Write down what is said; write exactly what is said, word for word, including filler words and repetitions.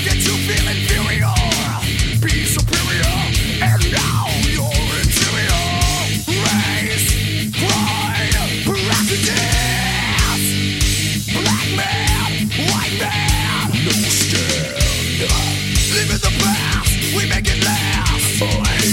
get you feel inferior. Be superior, and now you're interior. Race, pride, prejudice. Black man, white man, no stand. Live in the past, we make it last.